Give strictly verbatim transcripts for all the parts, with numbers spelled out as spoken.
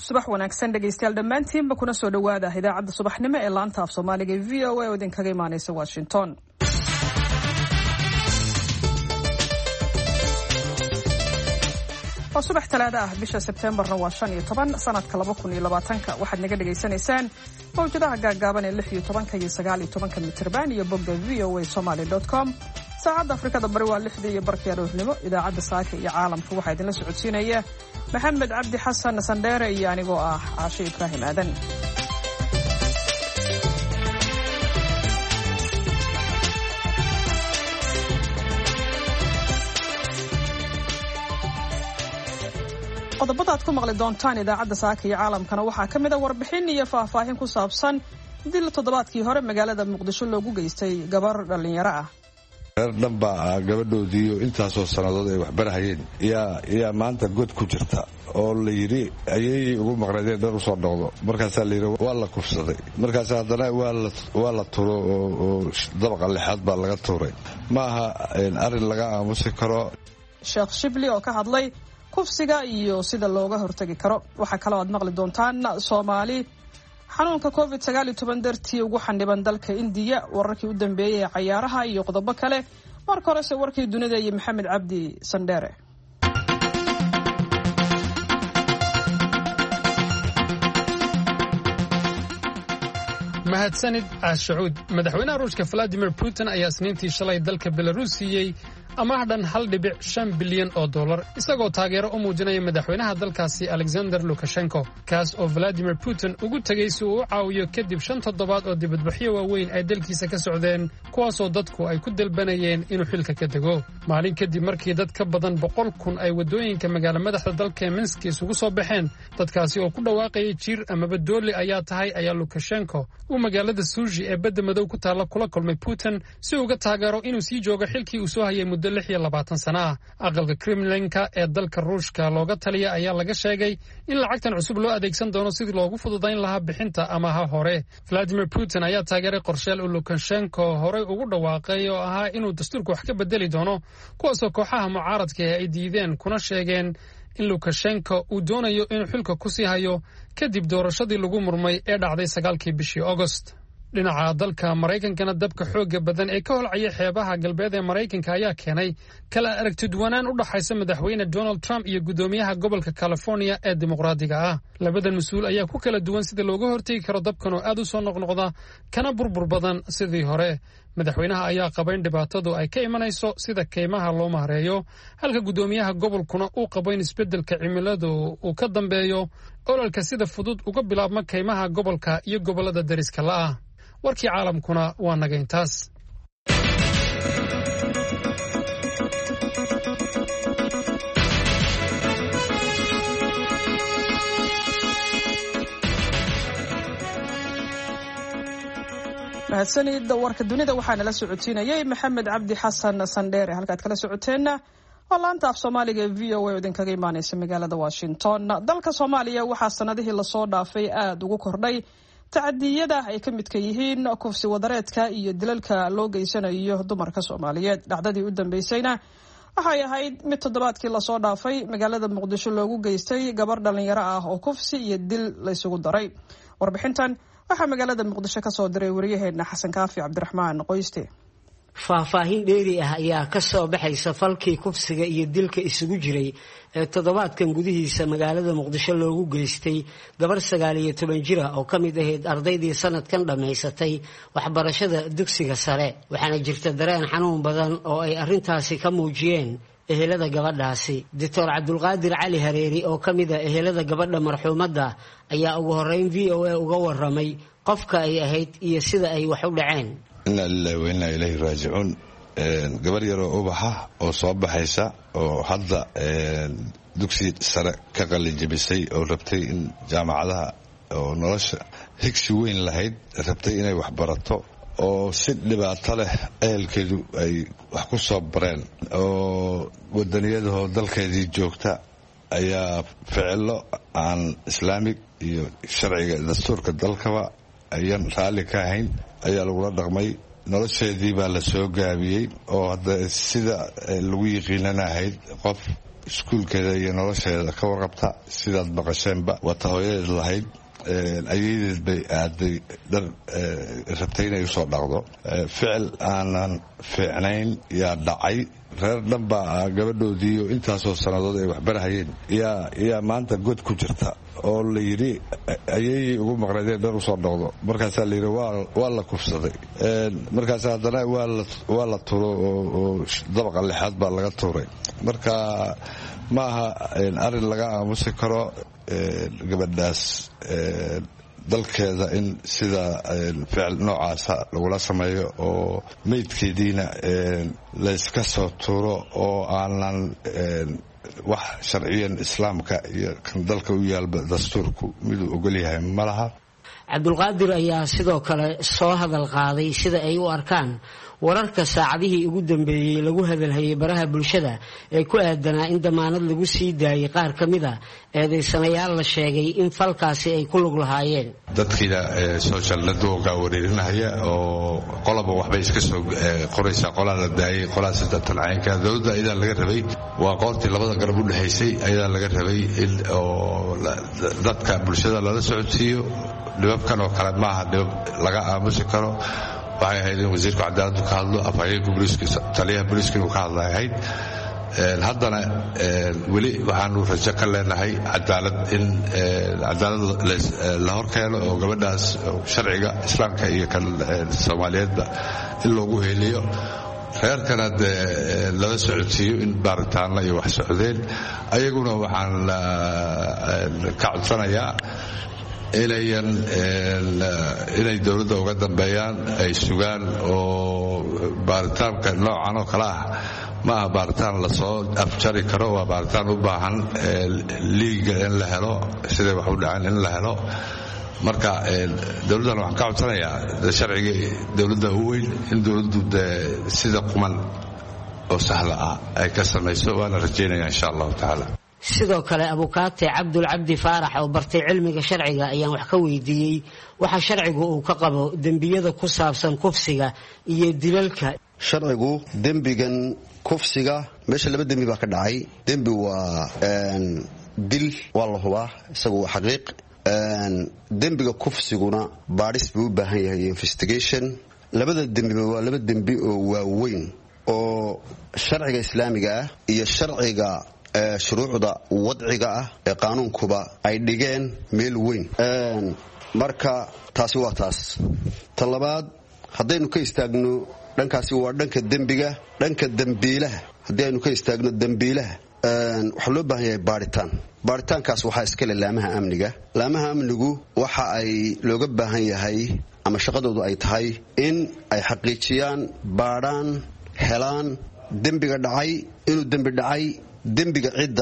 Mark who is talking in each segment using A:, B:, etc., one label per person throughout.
A: subax wanaagsan dhegaystayaal dhammaantiinba kuna soo dhowaada idaacadda subaxnimo ee laanta af soomaaliga ee v o a oo idinkaga imaanaysa washington. waa subax talaada ah bisha sebteembarna waa shan iyo toban sanadka laba kun iyo labaatanka waxaad naga dhagaysanaysaan mawjadaha gaagaaban ee lix iyo tobanka iyo sagaal iyo tobanka mitirban iyo bogga v o a somaly dot com. saacadda afrikada bari waa lixdii iyo barkii aroornimo. idaacadda saaka iyo caalamka waxaa idinla socodsiinaya maxamed cabdi xasan sandheere iyo anigoo ah caashe ibraahim aadan. qodobada aad ku maqli doontaan idaacadda saaka iyo caalamkana waxaa ka mid a warbixin iyo faahfaahin ku saabsan dil toddobaadkii hore magaalada muqdisho loogu geystay gabar dhallinyaro ah.
B: reer dhanba gabadhoodiiyo intaasoo sannadood ay waxbarahayeen yaa yaa maanta god ku jirta oo la yidhi ayay ugu maqnaydeen dhan usoo dhooqdo markaasaa la yidhi waa la kufsaday markaas haddana waa la turo oo dabaqa lixaad baa laga tuuray ma aha arrin laga aamusi karo.
A: sheekh shibli oo ka hadlay kufsiga iyo sida looga hortagi karo. waxaa kaloo aad maqli doontaan soomaali xanuunka covid sagaal iyo toban dartii ugu xaniban dalka indiya, wararkii u dambeeyey ee cayaaraha iyo qodobo kale. marka horese warkii dunida iyo maxamed cabdi sandheere.
C: mahadsanid caashacuud. madaxweynaha ruushka valadimir putin ayaa isniintii shalay dalka belarus siiyey amaah dhan hal dhibic shan bilyan oo dollar isagoo taageero u muujinaya madaxweynaha dalkaasi alexander lukashenko, kaas oo valadimir putin ugu tegey si uu u caawiyo kadib shan toddobaad oo dibadbaxyo waaweyn ay dalkiisa ka socdeen, kuwaasoo dadku ay ku dalbanayeen inuu xilka ka dego. maalin kadib markii dad ka badan boqol kun ay waddooyinka magaala madaxda dalka minsk isugu soo baxeen, dadkaasi oo ku dhawaaqayay jiir amaba dooli ayaa tahay ayaa lukashenko uu magaalada suuji ee badda madow ku taalla kula kulmay putin si uga taageero inuu sii joogo xilkii uu soo hayay muddo lix iyo labaatan sana ah. aqalka kremlinka ee dalka ruushka looga taliya ayaa laga sheegay in lacagtan cusub loo adeegsan doono sidii loogu fududayn lahaa bixinta amaha hore. valadimir putin ayaa taageeray qorsheel uu lukashenko horey ugu dhawaaqay oo ahaa inuu dastuurka wax ka bedeli doono, kuwaasoo kooxaha mucaaradka ay diideen kuna sheegeen in lukashenko uu doonayo inuu xilka ku sii hayo kadib doorashadii lagu murmay ee dhacday sagaalkii bishii agost. dhinaca dalka maraykankana dabka xoogga badan ee ka holcaya xeebaha galbeed ee maraykanka ayaa keenay kala aragtidwanaan u dhaxaysa madaxweyne donald trump iyo guddoomiyaha gobolka california ee dimuqraadiga ah. labadan mas-uul ayaa ku kala duwan sida looga hortegi karo dabkan oo aad u soo noqnoqda kana burbur badan sidii hore. madaxweynaha ayaa qaba in dhibaatadu ay ka imanayso sida kaymaha loo maareeyo, halka guddoomiyaha gobolkuna uu qabo in isbeddelka cimiladu uu ka dambeeyo ololka sida fudud uga bilaabma kaymaha gobolka iyo gobollada dariska la'ah. warkii caalamkuna waa naga intaas.
A: mahadsanid warka dunida waxaa nala socodsiinayay maxamed cabdi xasan sandheere. halkaad kala socoteenna waa laanta af soomaaliga ee v o a oo idinkaga imaanaysa magaalada washington. dalka soomaaliya waxaa sanadihii lasoo dhaafay aada ugu kordhay tacadiyada ay ka midka yihiin kufsi wadareedka iyo dilalka loo geysanayo dumarka soomaaliyeed. dhacdadii u dambeysayna waxay ahayd mid toddobaadkii lasoo dhaafay magaalada muqdisho loogu geystay gabar dhallinyaro ah oo kufsi iyo dil laysugu daray. warbixintan waxaa magaalada muqdisho ka soo diray wariyaheena xasan kaafi cabdiraxmaan qoyste.
D: faahfaahin dheeri ah ayaa ka soo baxaysa falkii kufsiga iyo dilka isugu jiray ee toddobaadkan gudihiisa magaalada muqdisho loogu geystay gabar sagaal iyo toban jira oo ka mid ahayd ardaydii sanadkan dhammaysatay waxbarashada dugsiga sare. waxaana jirta dareen xanuun badan oo ay arrintaasi ka muujiyeen ehelada gabadhaasi. doctor cabdulqaadir cali hareeri oo ka mid a ehelada gabadha marxuumadda ayaa ugu horreyn v o a uga warramay qofka ay ahayd iyo sida ay wax u dhaceen.
B: inaa lilahi wa innaa ilayhi raajicuun. gabar yaroo ubaxa oo soo baxaysa oo hadda dugsi sare ka qalinjabisay oo rabtay in jaamacadaha oo nolosha higsi weyn lahayd rabtay inay waxbarato oo si dhibaato leh ehelkeedu ay wax ku soo bareen oo wadaniyadahoo dalkeedii joogta ayaa ficilo aan islaamig iyo sharciga dastuurka dalkaba ayaan raalli ka ahayn ayaa lagula dhaqmay. nolosheedii baa la soo gaabiyey oo hadda sida lagu yiqiinana ahayd qof iskuulkeeda iyo nolosheeda ka warqabta sidaad maqasheenba wata hooyadeed lahayd ayadeed bay aaday dhar rabtay inay usoo dhaqdo ficil aanan fiicnayn yaa dhacay reer dhan baa gabadhoodii oo intaasoo sannadood ay waxbarahayeen yaa yaa maanta god ku jirta oo la yidhi ayay ugu maqnaydee dhar usoo dhaqdo markaasaa la yidhi waa la kufsaday markaas haddana waa la turo oo dabaqa lixaad baa laga tuuray marka ma aha arrin laga aamusi karo gabadhaas dalkeeda in sida ficil noocaasa lagula sameeyo oo meydkeediina layska soo tuuro oo aanan wax sharciyan islaamka iyo kan dalka u yaalba dastuurku miduu ogol yahay ma laha.
D: cabdulqaadir ayaa sidoo kale soo hadal qaaday sida ay u arkaan wararka saacadihii ugu dambeeyey lagu hadalhayay baraha bulshada ee ku aadanaa in damaanad lagu sii daayay qaar ka mid a eedaysanayaal la sheegay in falkaasi ay ku lug lahaayeen.
B: dadkiina social networka wareerinahaya oo qolaba waxbay iska soo qoraysaa qolaa la daayay qolaa sadatan caynka dowladda ayadaa laga rabay waa qoortii labada garab u dhexaysay ayadaa laga rabay in oo dadka bulshada lala socodsiiyo dhibabkan oo kale maaha dhibab laga aamusi karo. waxay ahayd in wasiirku cadaaladdu ka hadlo afhayeenka booliiska taliyaha booliiska inuu ka hadlay ahayd haddana weli waxaanu rajo ka leenahay cadaalad in cadaalad la horkeeno oo gabadhaas sharciga islaamka iyo kan soomaaliyeedba in loogu heliyo reerkana dee lala socodsiiyo in baaritaanna iyo wax socdeen ayaguna waxaan ka codsanayaa inayan inay dowladda uga dambeeyaan ay sugaan oo baaritaanka noocan oo kale ah ma aha baaritaan lasoo afjari karo waa baaritaan u baahan liiga in la helo siday wax u dhaceen in la helo marka dowladdan waxaan ka codsanayaa sharciga dowladda u weyn in dowladdu dee sida quman oo sahla ah ay ka samayso waana rajaynaya insha allahu tacaala.
D: sidoo kale abukaate cabdul cabdi faarax oo bartay cilmiga sharciga ayaan wax ka weydiiyey waxa sharcigu uu ka qabo dembiyada ku saabsan kufsiga iyo dilalka.
E: sharcigu dembigan kufsiga meesha laba dembi baa ka dhacay. dembi waa dil waa la hubaa isagu waa xaqiiq. dembiga kufsiguna baadhis buu u baahan yahay investigation. labada dembiba waa laba dembi oo waaweyn oo sharciga islaamiga ah iyo sharciga shuruucda wadciga ah ee qaanuunkuba ay dhigeen meel weyn. marka taasi waa taas. ta labaad haddaynu ka istaagno dhankaasi waa dhanka dembiga. dhanka dembiilaha haddii aynu ka istaagno dembiilaha waxaa loo baahan yahay baadhitaan. baadhitaankaas waxaa iskale laamaha amniga. laamaha amnigu waxa ay looga baahan yahay ama shaqadoodu ay tahay in ay xaqiijiyaan baadhaan helaan dembiga dhacay inuu dembi dhacay dembiga cidda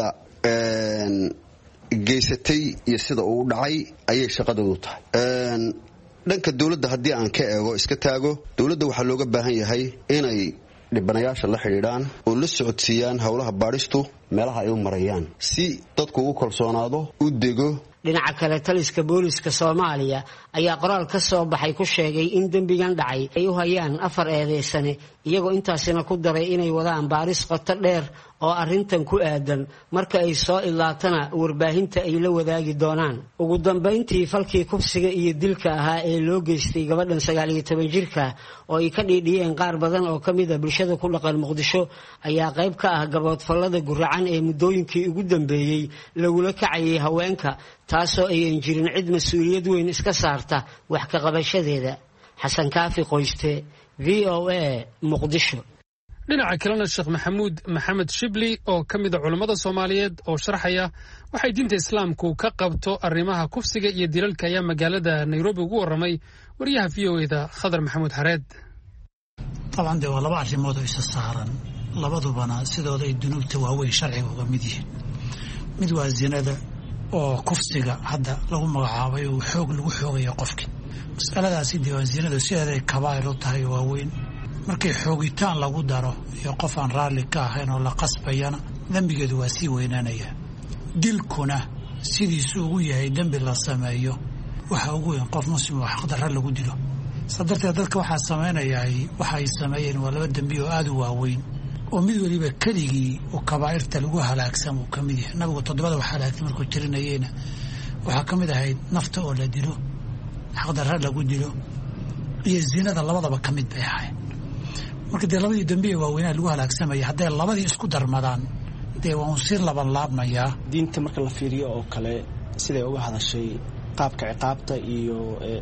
E: geysatay iyo sida uu dhacay ayay shaqadoodu tahay. dhanka dowladda haddii aan ka eego iska taago dowladda waxaa looga baahan yahay inay dhibanayaasha la xidhiidhaan oo la socodsiiyaan howlaha baadhistu meelaha ay u marayaan si dadku ugu kalsoonaado u dego.
D: dhinaca kale taliska booliska soomaaliya ayaa qoraal ka soo baxay ku sheegay in dembigan dhacay ay u hayaan afar eedeysane iyagoo intaasina ku daray inay wadaan baaris qoto dheer oo arrintan ku aadan marka ay soo ilaatana warbaahinta ay la wadaagi doonaan. ugu dambayntii falkii kufsiga iyo dilka ahaa ee loo geystay gabadhan sagaal iyo toban jirka oo ay ka dhiidhiyeen qaar badan oo ka mid a bulshada ku dhaqan muqdisho ayaa qayb ka ah gaboodfallada guracan ee muddooyinkii ugu dambeeyey lagula kacayay haweenka taasoo ayan jirin cid mas-uuliyad weyn iska saarta wax ka qabashadeeda. xasan kaafi qoyste v o a muqdisho.
C: dhinaca kalena sheekh maxamuud maxamed shibli oo ka mid a culammada soomaaliyeed oo sharxaya waxay diinta islaamku ka qabto arrimaha kufsiga iyo dilalka ayaa magaalada nairobi ugu warramay wariyaha v o eda khadar maxamuud xareed.
F: طبعا dee waa laba arrimood oo isa saaran labadubana sidooda ay dunuubta waaweyn sharciga uga mid yihiin. mid waa zinada oo kufsiga hadda lagu magacaabay oo xoog lagu xoogayo qofkii. mas'aladaasi dee waa zinadu sideeday kabaa'ir u tahay waaweyn. markii xoogitaan lagu daro iyo qof aan raalli ka ahayn oo la qasbayana dembigeedu waa sii weynaanaya. dilkuna sidiisu ugu yahay dembi la sameeyo waxa ugu weyn qof muslim oo xaqdarra lagu dilo sadarteed dadka waxaa samaynayaa waxay sameeyeen waa laba dambi oo aad u waaweyn oo mid waliba keligii oo kabaa'irta lagu halaagsan uu ka mid yahay nabigu toddobada wax halaagtay markuu tirinayeyna waxaa ka mid ahayd nafta oo la dilo xaqdarra lagu dilo iyo zinada labadaba ka mid bay ahayd marka dee labadii dambi ee waaweynaa lagu halaagsamaya hadday labadii isku darmadaan dee waa un sir laban laabmayaa
G: diinta marka la fiiriyo oo kale siday uga hadashay qaabka ciqaabta iyo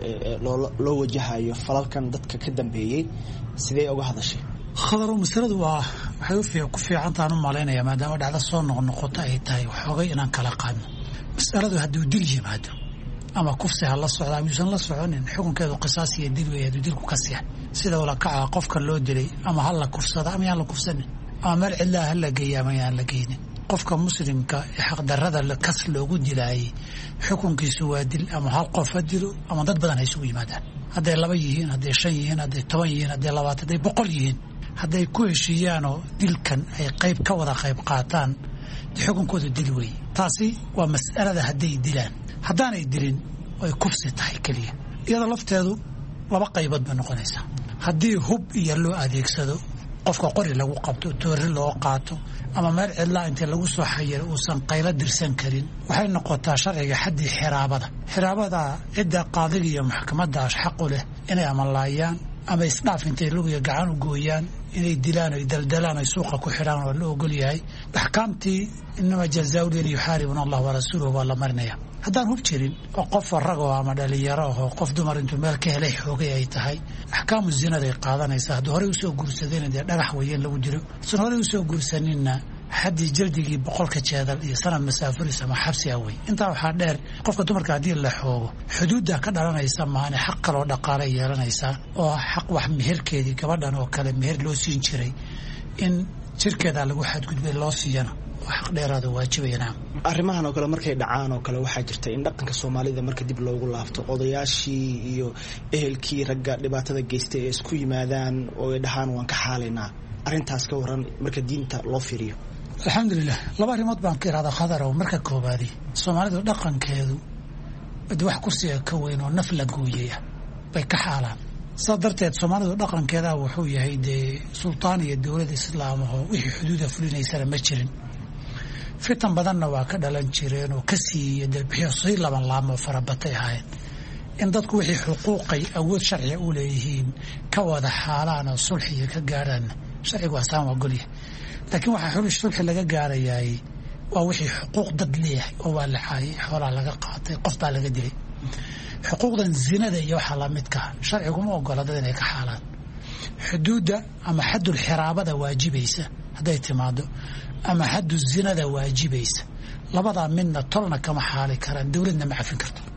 G: loo wajahayo falalkan dadka ka dambeeyey sidee uga hadashay
F: khadaro masaladu waa waxay ku fiicantaan u malaynayaa maadaama dhacdo soo noqnoqoto ay tahay waxoogay inaan kala qaadno masaladu hadduu dil yimaado ama kufsi ha la socda amauusan la soconin xukunkeedu qisaas iyo dil weeye hadduu dilku ka siya sida ula kaca qofka loo dilay ama ha la kufsada ama yaan la kufsanin ama meel cidlaa ha la geeya ama yaan la geynin qofka muslimka ee xaqdarrada kas loogu dilaayay xukunkiisu waa dil ama hal qof ha dilo ama dad badan ha isugu yimaadaan hadday laba yihiin hadday shan yihiin hadday toban yihiin hadday labaatan hadday boqol yihiin hadday ku heshiiyaanoo dilkan ay qayb ka wada qayb qaataan xukunkooda dil weeye taasi waa mas'alada hadday dilaan haddaanay dilin ay kufsi tahay keliya iyadoo lafteedu laba qaybood bay noqonaysaa haddii hub iyo loo adeegsado qofka qori lagu qabto toori loo qaato ama meel cidlaa inta lagu soo xayiro uusan qaylo dirsan karin waxay noqotaa sharciga xaddii xiraabada xiraabada cidda qaadiga iyo maxkamadaas xaq u leh inay amalaayaan ama isdhaaf intay lugiya gacan u gooyaan inay dilaan oy daldalaan oy suuqa ku xidhaan waa la ogol yahay axkaamtii inama jazaau lin yuxaaribuna allah warasuuluhu baa la marinaya haddaan hub jirin oo qof ragoo ama dhalinyaro ahoo qof dumar intuu meel ka helay xoogay ay tahay axkaamu zinaday qaadanaysaa hadduu horey usoo guursadayna dee dhagax weeye in lagu dilo san horey usoo guursaninna xaddii jaldigii boqolka jeedal iyo sanad masaafuris ama xabsi ah wey intaa waxaa dheer qofka dumarka haddii la xoogo xuduudda ka dhalanaysa maane xaq kaloo dhaqaalay yeelanaysaa oo xaq wax meherkeedii gabadhan oo kale meher loo siin jiray in jirkeeda lagu xadgudbay loo siiyana xaq dheeraada waajibayna
G: arrimahan oo kale markay dhacaan oo kale waxaa jirta in dhaqanka Soomaalida marka dib loogu laafto odayaashii iyo ehelkii ragga dhibaatada geystay ee isku yimaadaan oo ay dhahaan waan ka xaalaynaa arrintaas ka waran marka diinta loo fiiriyo
F: alxamdulilah laba arrimood baan ka iraada khadaro marka koobaadi Soomaalidu dhaqankeedu wax kursiga ka weyn oo naf la gooyay bay ka xaalaan saa darteed Soomaalidu dhaqankeeda wuxuu yahay dee sultaan iyo dowlad islaam oo wixii xuduuda fulinaysana ma jirin fitan badanna waa ka dhalan jireen oo ka siiyay dalbixiyo sii laban laamo farabatay ahaayeen in dadku wixii xuquuqay awood sharci u leeyihiin ka wada xaalaan oo sulxiga ka gaaraan sharcigu asaan waa golyahay laakiin waxaa xulul sulxi laga gaarayay waa wixii xuquuq dad leeyahay oo waa la caayay xoolaa laga qaatay qof baa laga dilay xuquuqdan zinada iyo waxa la midka sharcigu ma ogola dad inay ka xaalaan xuduudda ama xadul xiraabada waajibaysa hadday timaado ama xaddu zinada waajibaysa labadaa midna tolna kama xaali karaan dowladna ma cafin karto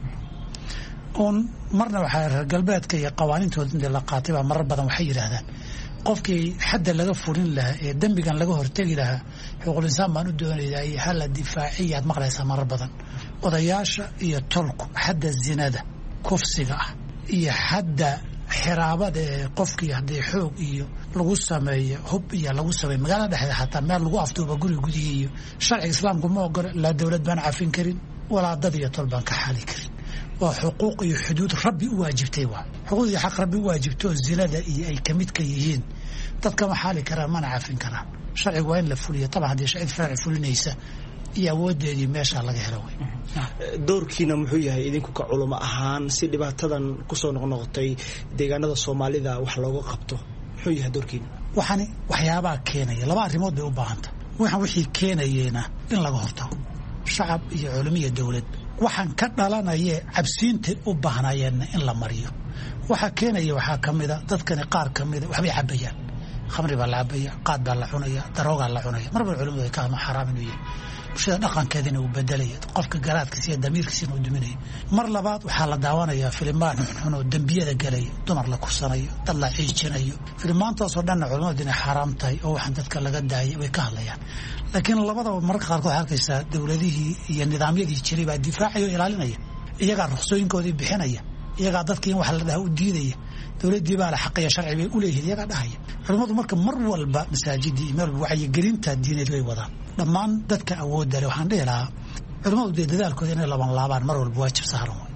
F: uun marna waxaa reer galbeedka iyo qawaaniintooda intii la qaatay baa marar badan waxay yidhaahdaan qofkii xadda laga fulin lahaa ee dembigan laga hortegi lahaa xuquuqul insaan baan u doonayaa iyo hala difaaciyaad maqlaysaa marar badan odayaasha iyo tolku xadda zinada kufsiga ah iyo xadda xiraabada ee qofkii haddii xoog iyo lagu sameeyo hub iyo lagu sameeyo magaalada dhexdeeda xataa meel lagu afduuba guri gudihii iyo sharciga islaamku ma ogola laa dowlad baan cafin karin walaa dad iyo tol baan ka xali karin waa xuquuq iyo xuduud rabbi u waajibtay waa xuquuq iyo xaq rabbi u waajibto zinada iyo ay ka mid ka yihiin dadka ma xali karaan mana cafin karaan sharcigu waa in la fuliyo taban haddii sharci farci fulinaysa iyo awoodeedii meesha laga helo way
G: doorkiina muxuu yahay idinku ka culimo ahaan si dhibaatadan ku soo noqnoqotay deegaanada Soomaalida wax looga qabto muxuu yahay doorkiina
F: waxani waxyaabaha keenaya laba arrimood bay u baahanta waxaan wixii keenayena in laga hortago shacab iyo culimo iyo dawlad waxaan ka dhalanaya cabsiinta u baahnayeen in la mariyo waxa keenaya waxa kamida dadkani qaar kamida waxbay cabayaan khamri baa la cabaya qaad baa la cunaya darooga la cunaya marba culimadu ay ka ma xaraam inuu yahay bulshada dhaqankeedina uu bedelay qofka garaadkiisa iyo damiirkiisa uu duminay mar labaad waxa la daawanayaa filimaan xun oo dambiyada galay dumar la kursanayo dad la ciijinayo filimaantaas oo dhan culimadu inay xaraam tahay oo waxan dadka laga daayay way ka hadlayaan laakiin labadaba marka qaar kood arkaysa dawladihii iyo nidaamyadii jiray baa difaacayo ilaalinaya iyaga ruqsooyinkoodii bixinaya iyaga dadkii wax la dhaha u diidaya dawladii baa la xaqiya sharci bay u leeyihiin iyaga dhahaya culimadu marka mar walba masaajidii meel wacyi gelinta diineed way wadaan dhammaan dadka awoodda leh waxaan dhihi lahaa culimadu dee dadaalkooda inay laban laabaan mar walba waajib saaran way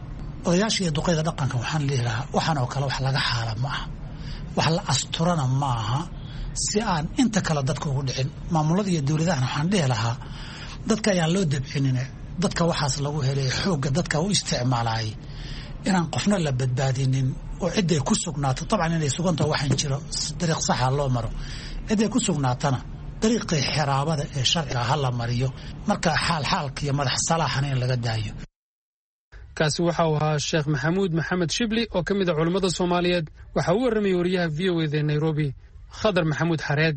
F: odayaasha iyo duqeyda dhaqanka waxaan leeyahay lahaa waxaan oo kale wax laga xaala ma aha wax la asturana ma aha si aan inta kale dadka ugu dhicin maamulada iyo dowladahana waxaan dhihi lahaa dadka ayaan loo dabcinin dadka waxaas lagu helay xoogga dadka u isticmaalay inaan qofna la badbaadinin oo ciday ku sugnaato tabcan inay suganto waxaan jiro dariiq sax ah loo maro ciday ku sugnaatana dariiqii xiraabada ee sharciga ha la mariyo marka xaal xaalka iyo madax salaaxana in laga daayo.
C: kaasi waxa uu ahaa sheekh maxamuud maxamed shibli oo ka mid ah culimmada Soomaaliyeed waxa uu warramay wariyaha V O A ee Nairobi Khadar Maxamuud Xareed.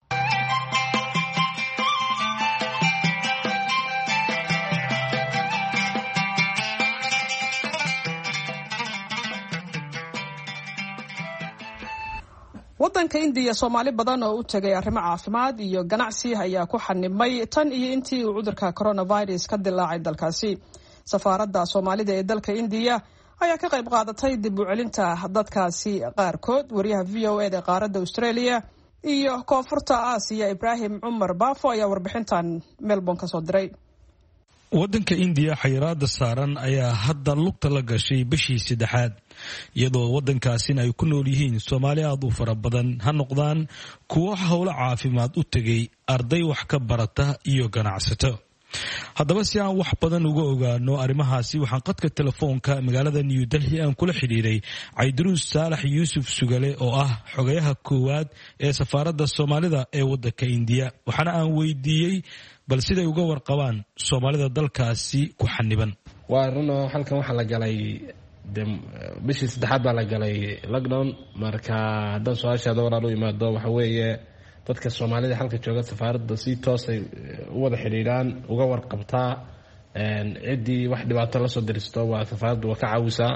A: waddanka Indiya Soomaali badan oo u tagay arrimo caafimaad iyo ganacsi ayaa ku xanibmay tan iyo intii uu cudurka coronavirus ka dilaacay dalkaasi. Safaaradda Soomaalida ee dalka Indiya ayaa ka qayb qaadatay dib u celinta dadkaasi qaarkood. Wariyaha V O A ee qaaradda Australia iyo Koonfurta Aasiya Ibrahim Umar Baafo ayaa warbixintan Melbourne ka soo diray.
H: waddanka Indiya xayiraada saaran ayaa hadda lugta la gashay bishii saddexaad iyadoo waddankaasina ay ku nool yihiin Soomaali aad u fara badan ha noqdaan kuwo howlo caafimaad u tagay arday wax ka barata iyo ganacsato. haddaba si aan wax badan uga ogaano arrimahaasi waxaan qadka telefoonka magaalada New Delhi aan kula xiriiray Caydiruus Saalax Yuusuf Sugale oo ah xogayaha koowaad ee safaaradda Soomaalida ee waddanka Indiya waxaana aan weydiiyey bal siday uga warqabaan Soomaalida dalkaasi ku xaniban.
I: waa runo halkan waxa la galay bishii saddexaad baa la galay lockdown marka haddaan su-aashaada walaal u imaado waxa weeye dadka Soomaalida halka jooga safaaradda si toos ay u wada xiriiraan uga warqabtaa cidii wax dhibaato la soo diristo waa safaaraddu waa ka caawisaa.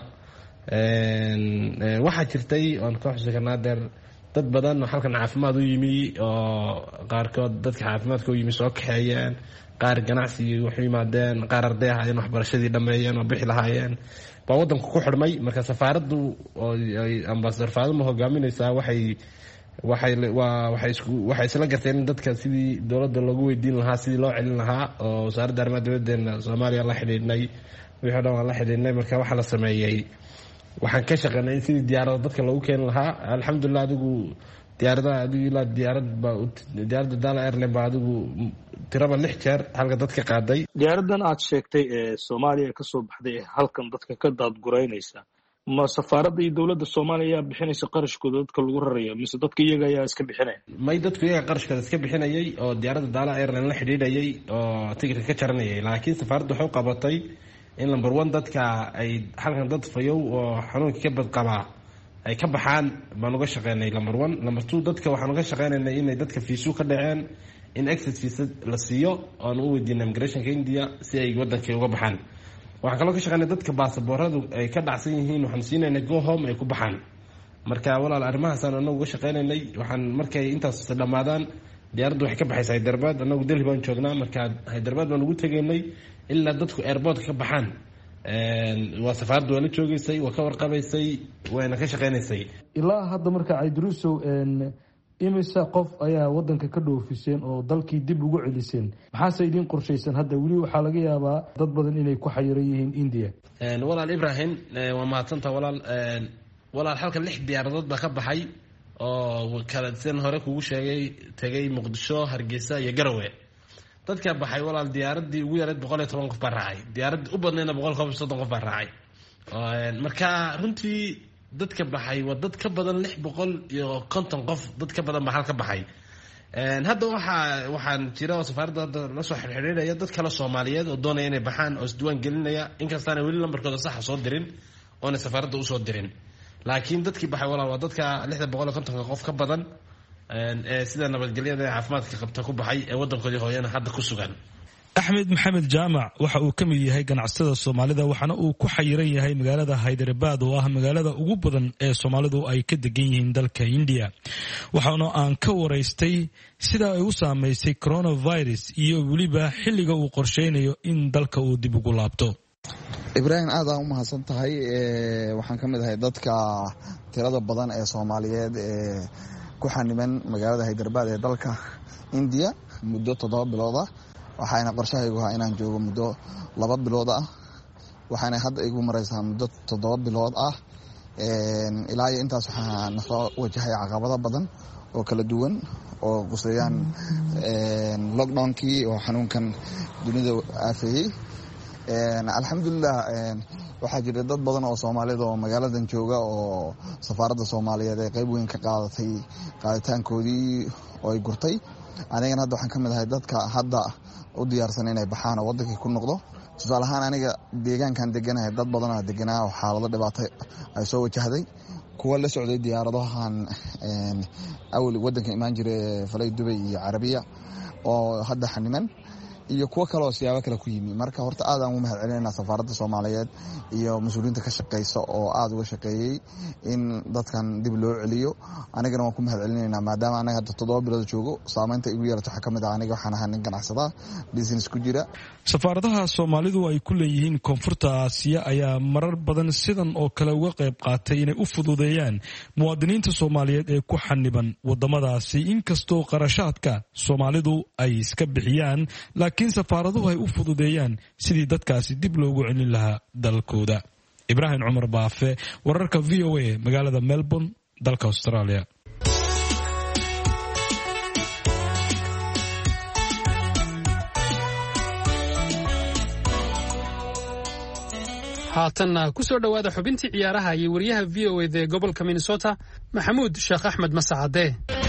I: waxaa jirtay oon ka xusi karnaa deer dad badan oo halkan caafimaad u yimi oo qaarkood dadka caafimaadka u yimi soo kaxeeyeen qaar ganacsi wax u yimaadeen qaar arday ahaayeen waxbarashadii dhammeeyeen oo bixi lahaayeen baa waddanku ku xidhmay marka safaaraddu oo ambassador Faadimo hogaaminaysaa waxay waxay waa waxay isku waxay isla garteen in dadka sidii dawladda loogu weydiin lahaa sidii loo celin lahaa oo wasaaradda arrimaha dibadda Soomaaliya la xidhiidhnay wixii dhan waa la xidhiidhnay marka waxa la sameeyay waxaan ka shaqeynay sidii diyaarada dadka loogu keeni lahaa alxamdulillah adigu diyaaradaha adigu ilaa diyaarad baa diyaaradda Dala Airline baa adigu tiraba lix jeer halka dadka qaaday.
J: diyaaradan aad sheegtay ee Soomaaliya ka soo baxday halkan dadka ka daadgureynaysa ma safaaradda iyo dawladda Soomaaliya bixinaysa qarashkooda dadka lagu rarayo mise dadka iyaga ayaa iska bixinaya?
I: may dadku iyaga qarashkooda iska bixinayay oo diyaaradda Dala Airline la xidhiidhayay oo tigirka ka jaranayay laakiin safaaraddu waxay u qabatay in number one dadka ay halkan dad fayow oo xanuunka ka badqaba ay ka baxaan baan uga shaqeynay number one. number two dadka waxaan uga shaqeynaynay inay dadka fiisu ka dhaceen in exit visa la siiyo oo u weydiinay immigrationka India si ay waddanka uga baxaan. waxaan kaloo ka shaqeynay dadka baasabooradu ay ka dhacsan yihiin waxaan siinaynay go home ay ku baxaan. marka walaal arrimahaas aan anagu uga shaqeynaynay waxaan markay intaas dhamaadaan diyaaraddu waxay ka baxaysaa Hyderabad anagu Delhi baan joognaa marka Hyderabad baan ugu tageynay ilaa dadku airport ka baxaan waa safaaraddu waa la joogaysay waa ka warqabaysay wayna ka shaqeynaysay.
H: ilaa hadda marka Caydiruusow imisa qof ayaa waddanka ka dhoofiseen oo dalkii dib ugu celiseen maxaase idin qorshaysan hadda weli waxaa laga yaabaa dad badan inay ku xayiran yihiin India?
I: walaal Ibrahim waa mahadsantahay walaal walaal halka lix diyaaradood baa ka baxay oo kala san hore kugu sheegay tagay Muqdisho Hargeysa iyo Garowe. dadka baxay walaal diyaaradii ugu yareed boqol iyo toban qof baa raacay diyaaradii u badneena boqol iyo soddon qof baa raacay. marka runtii dadka baxay waa dad ka badan lix boqol iyo konton qof dad ka badan baa halka baxay. hadda waxa waxaan jira safaaradda hadda la soo xiriiraya dad kale Soomaaliyeed oo doonaya inay baxaan oo isdiiwaan gelinaya inkastana weli lambarkooda sax soo dirin oo safaaradda u soo dirin laakiin dadkii baxay walaal waa dadka lix boqol iyo konton qof ka badan ee sida nabadgelyada caafimaadka qabta ku baxay ee waddankoodii hooyana hadda ku sugan.
H: Axmed Maxamed Jaamac waxa uu ka mid yahay ganacsatada Soomaalida waxaana uu ku xayiran yahay magaalada Hyderabad oo ah magaalada ugu badan ee Soomaalidu ay ka degan yihiin dalka India. waxaana aan ka waraystay sida ay u saameysay coronavirus iyo waliba xilliga uu qorsheynayo in dalka uu dib ugu laabto.
K: Ibrahim aad u mahadsan tahay waxaan ka mid ahay dadka tirada badan ee Soomaaliyeed ee ku xaniban magaalada Hyderabad ee dalka India muddo toddoba bilood ah waxaana qorshahaygu ahaa inaan joogo muddo laba bilood ah waxaana hadda igu maraysaa muddo toddoba bilood ah ilaa iyo intaas waxaa nasoo wajahay caqabado badan oo kala duwan oo quseeyaan lockdownkii oo xanuunkan dunida aafeeyey. alxamdulilah waxaa jira dad badan oo soomaalida oo magaaladan jooga oo safaaradda soomaaliyeed ee qayb weyn ka qaadatay qaaditaankoodii oo ay gurtay. anigana hadda waxaan ka mid ahay dadka hadda u diyaarsan inay baxaan oo wadankii ku noqdo. tusaale ahaan aniga deegaankan deganahay dad badanaa deganaa oo xaalado dhibaato ay soo wajahday, kuwa la socday diyaaradahan awal wadanka imaan jira falay Dubai iyo Carabiya oo hadda xaniman, iyo kuwa kale oo siyaabo kale ku yimi. marka horta aad aan u mahad celinaynaa safaaradda Soomaaliyeed iyo mas'uuliyiinta ka shaqeysa oo aad uga shaqeeyay in dadkan dib loo celiyo. anigana waan ku mahad celinaynaa maadaama anaga hadda toddoba bilood joogo. saameynta igu yeelato waxaa ka mid ah aniga waxaan ahaa nin ganacsada business ku jira.
H: safaaradaha Soomaalidu ay ku leeyihiin koonfurta Aasiya ayaa marar badan sidan oo kale uga qayb qaatay inay u fududeeyaan muwaadiniinta Soomaaliyeed ee ku xaniban wadamadaasi, inkastoo qarashaadka Soomaalidu ay iska bixiyaan, laakiin safaaraduhu ay u fududeeyaan sidii dadkaasi dib loogu celin lahaa dalkooda. Ibraahim Cumar Baafe, wararka V O A, magaalada Melbourne, dalka Australia.
C: haatanna ku soo dhowaada xubintii ciyaaraha iyo wariyaha V O A ee gobolka Minnesota Maxamuud Sheekh Axmed Masacade.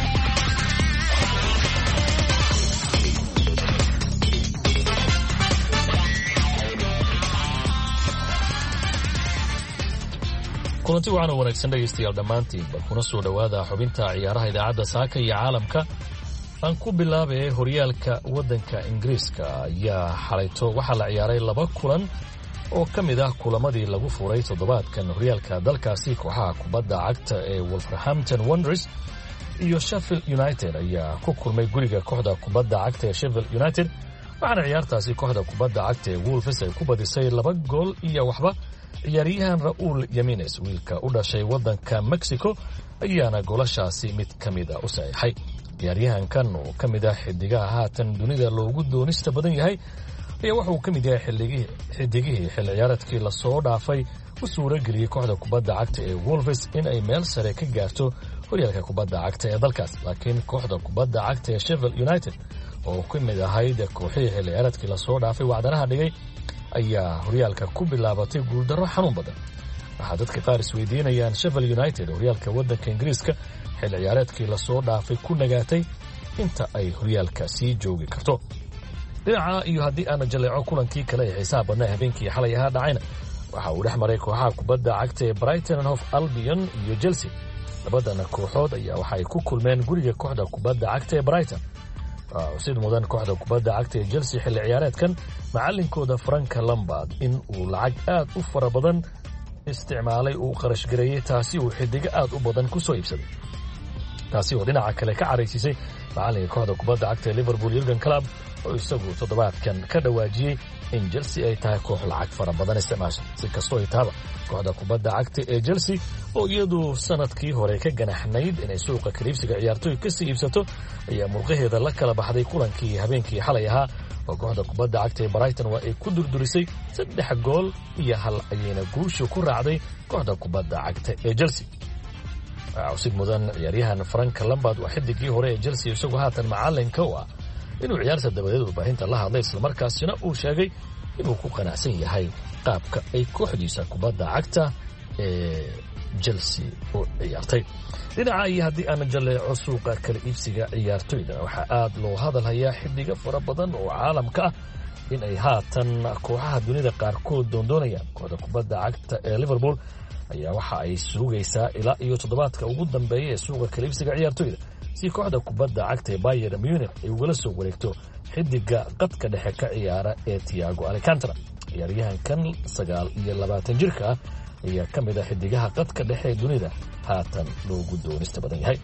L: kulanti waxaana wanaagsan dhegaystayaal dhammaantiin bal kuna soo dhowaada xubinta ciyaaraha idaacadda saaka iyo caalamka. aan ku bilaabay horyaalka waddanka Ingiriiska ayaa xalayto waxaa la ciyaaray laba kulan oo ka mid ah kulamadii lagu furay toddobaadkan horyaalka dalkaasi. kooxaha kubadda cagta ee Wolverhampton Wanderers iyo Sheffield United ayaa ku kulmay guriga kooxda kubadda cagta ee Sheffield United, waxaana ciyaartaasi kooxda kubadda cagta ee Wolves ay ku badisay laba gool iyo waxba. ciyaaryahan Raul Jimenez, wiilka u dhashay waddanka Mexico, ayaana goolashaasi mid ka mid ah u saxiixay. ciyaaryahankan oo ka mid ah xidigaha haatan dunida loogu doonista badan yahay ayaa wuxuu ka mid yahay xidigihii xilli ciyaareedkii lasoo dhaafay u suurageliyey kooxda kubadda cagta ee Wolves in ay meel sare ka gaarto horyaalka kubadda cagta ee dalkaas. laakiin kooxda kubadda cagta ee Sheffield United oo ka mid ahayd kooxihii xilli ciyaareedkii lasoo dhaafay wacdanaha dhigay ayaa horyaalka ku bilaabatay guuldarro xanuun badan. waxaa dadka qaar isweydiinayaan Sheffield United horyaalka waddanka Ingiriiska xilli ciyaareedkii lasoo dhaafay ku nagaatay inta ay horyaalka sii joogi karto. dhinaca iyo haddii aana jaleeco kulankii kale ee xiisaha badnaa habeenkii xalay ahaa dhacayna waxa uu dhex maray kooxaha kubadda cagta ee Brighton and Hove Albion iyo Chelsea. labadana kooxood ayaa waxay ku kulmeen guriga kooxda kubadda cagta ee Brighton. sid mudan kooxda kubadda cagta ee Chelsea xilli ciyaareedkan macallinkooda Frank Lampard in uu lacag aad u fara badan isticmaalay uu qarash gareeyay, taasi uu xidiga aad u badan ku soo iibsaday. taasi oo dhinaca kale ka caraysiisay macallinka kooxda kubadda cagta ee Liverpool Jurgen Klopp oo isagu toddobaadkan ka dhawaajiyey in Chelsea ay tahay koox lacag fara badan isticmaasha. si kastoo ay taaba kooxda kubadda cagta ee Chelsea oo iyadu sanadkii hore ka ganaxnayd inay suuqa kaliibsiga ciyaartoy ka sii iibsato ayaa murqaheeda la kala baxday kulankii habeenkii xalay ahaa oo kooxda kubadda cagta ee Brighton waa ay ku durdurisay saddex gool iyo hal ayayna guusha ku raacday kooxda kubadda cagta ee Chelsea. sid mudan ciyaaryahan Frank Lampard waa xidigii hore ee Chelsea isagoo haatan macallinka u ah inuu ciyaarta dabadeed warbaahinta la hadlay islamarkaasina uu sheegay inuu ku qanacsan yahay qaabka ay kooxdiisa kubadda cagta ee Chelsea u ciyaartay. dhinaca iyo haddii aan jaleeco suuqa kala iibsiga ciyaartoyda waxaa aad loo hadalhayaa xidiga fara badan oo caalamka ah in ay haatan kooxaha dunida qaarkood doondoonayaan. kooxda kubadda cagta ee Liverpool ayaa waxa ay sugaysaa ilaa iyo toddobaadka ugu dambeeya ee suuqa kala iibsiga ciyaartoyda si kooxda kubadda cagta ee Bayern Munich ay ugala soo wareegto xidiga qadka dhexe ka ciyaara ee Thiago Alcantara. ciyaaryahankan sagaal iyo labaatan jirka ah ayaa ka mid ah xidigaha qadka dhexe ee dunida haatan loogu doonista badan yahay.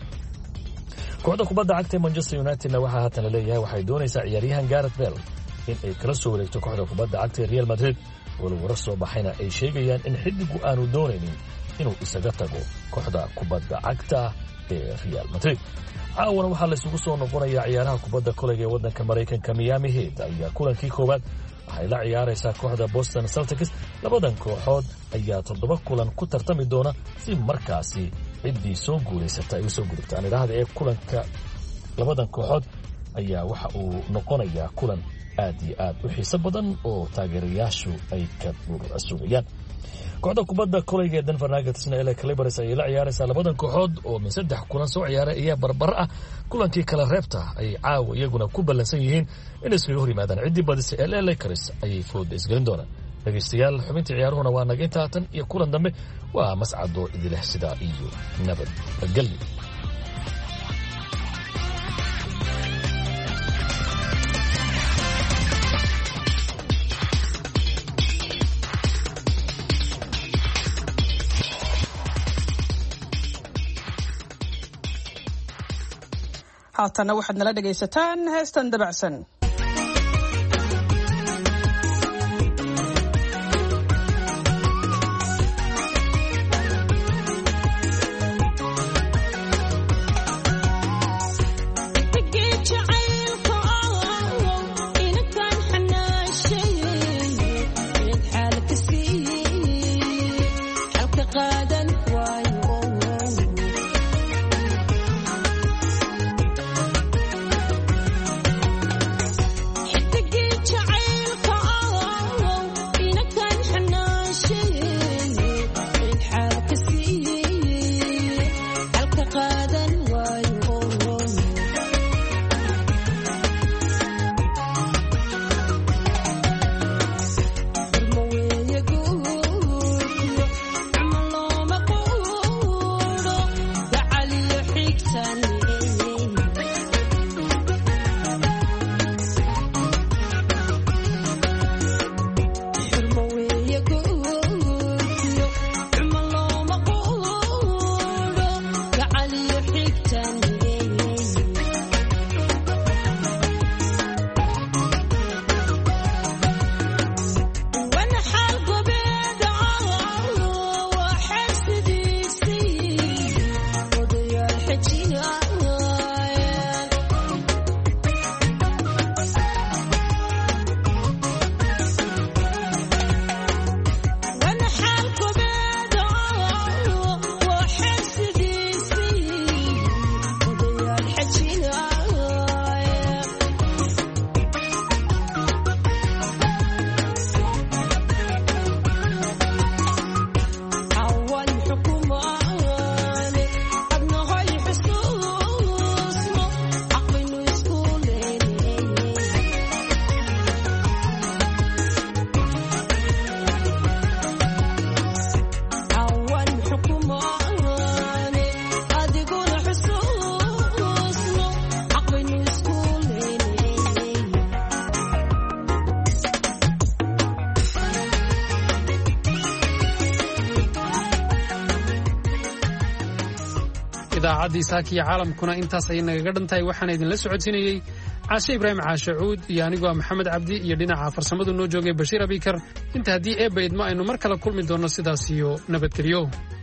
L: kooxda kubadda cagta ee Manchester United waxaa haatan la leeyahay waxay doonaysaa ciyaaryahan Gareth Bale in ay kala soo wareegto kooxda kubadda cagta ee Real Madrid. walow warar soo baxayna ay sheegayaan in xidigu aanu doonaynin inuu isaga tago kooxda kubadda cagta ee Real Madrid. caawana waxaa la isugu soo noqonayaa ciyaaraha kubadda kolayga ee waddanka Maraykanka. Miami Heat ayaa kulankii koowaad waxay la ciyaaraysaa kooxda Boston Celtics, labadan kooxood ayaa toddoba kulan ku tartami doona si markaasi ciddii soo guulaysata ay u soo gudubtaan idhaahda ee kulanka labadan kooxood ayaa waxa uu noqonayaa kulan aad iyo aad u xiiso badan oo taageerayaashu ay ka sugayaan. kooxda kubadda kolayga ee Denver Nuggets ee L A Clippers ay la ciyaaraysaa labadan kooxood oo min saddex kulan soo ciyaaray ayaa barbar ah. kulankii kala reebta ay caawa iyaguna ku ballansan yihiin in iskaga hor yimaadaan ciddii badisay L A Lakers ayay fooda isgelin doonaan. dhegaystayaal xubintii ciyaaruhuna waa naga intaa tan iyo kulan dambe waa mascado idileh sidaa iyo nabad gelyo.
A: haatana waxaad nala dhegaysataan heestan dabacsan.
C: idaacadii saakiya caalamkuna intaas ay nagaga dhantahay waxaan idinla socodsiinayay caashe ibraahim caashe cuud iyo anigoo maxamed cabdi iyo dhinaca farsamadu noo joogay bashiir abikar inta haddii eebba idmo aynu mar kale kulmi doonno sidaas iyo nabadgelyo.